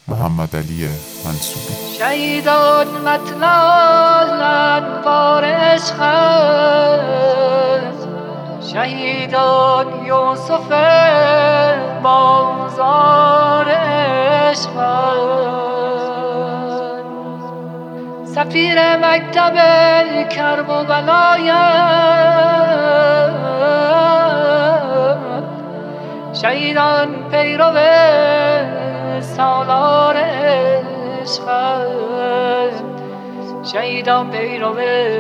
محمد علی منصوری. شهیدان مطلع انوار عشقند، شهیدان یوسف بازار عشقند، سفیر مکتب کرب و بلایند، شهیدان پیرو سالار عشقند، شهیدان پیرو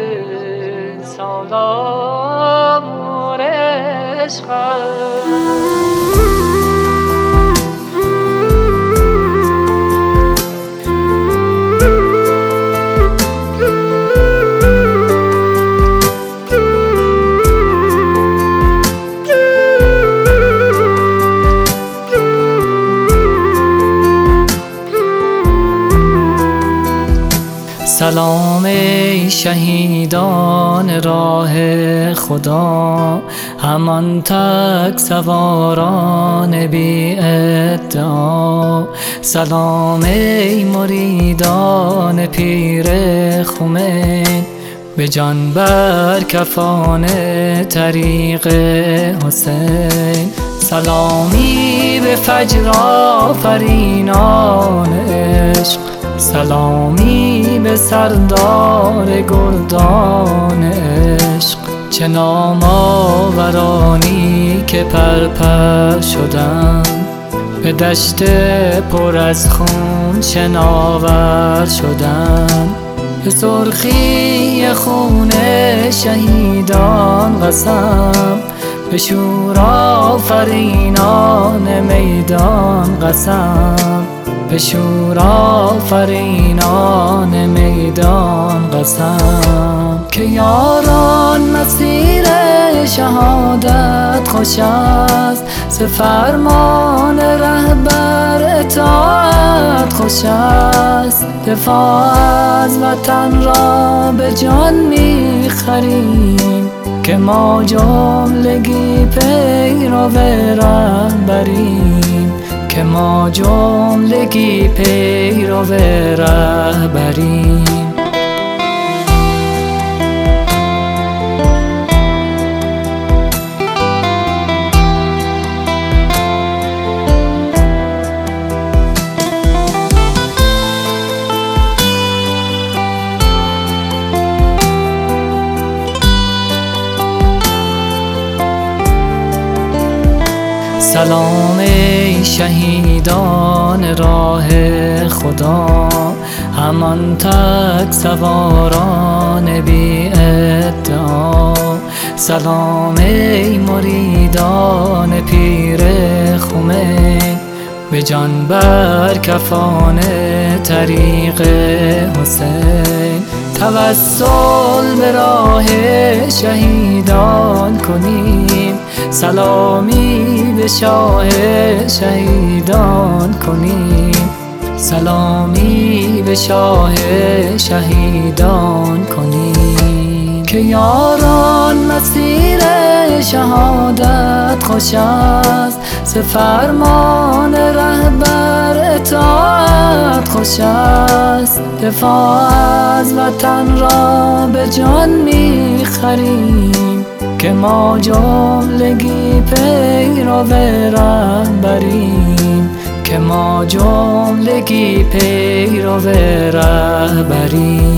سالار عشقند. سلام ای شهیدان راه خدا، همان تک سواران بی ادعا. سلام ای مریدان پیر خمین، به جان بر کفان طریق حسین. سلامی به فجر آفرینان عشق، سلامی به سردار گردان عشق. چه نامآورانی که پرپر شدند، به دشت پر از خون شناور شدند. به سرخی خون شهیدان قسم، به شور آفرینان میدان قسم، به شور آفرینان میدان قسم. که یاران مسیر شهادت خوش است، ز فرمان رهبر اطاعت خوش است. دفاع از وطن را به جان می‌خریم، که ما جملگی پیرو رهبریم، که ما جملگی پیرو رهبریم. سلام ای شهیدان راه خدا، همان تک سواران بی ادعا. سلام ای مریدان پیر خمین، به جان بر کفان طریق حسین. توسل به راه شهیدان کنیم، سلامی به شاه شهیدان کنیم، سلامی به شاه شهیدان کنیم. که یاران مسیر شهادت خوش است، ز فرمان رهبر اطاعت خوش است. دفاع از وطن را به جان می‌خریم، که ما جملگی پیرو رهبریم، که ما جملگی پیرو رهبریم.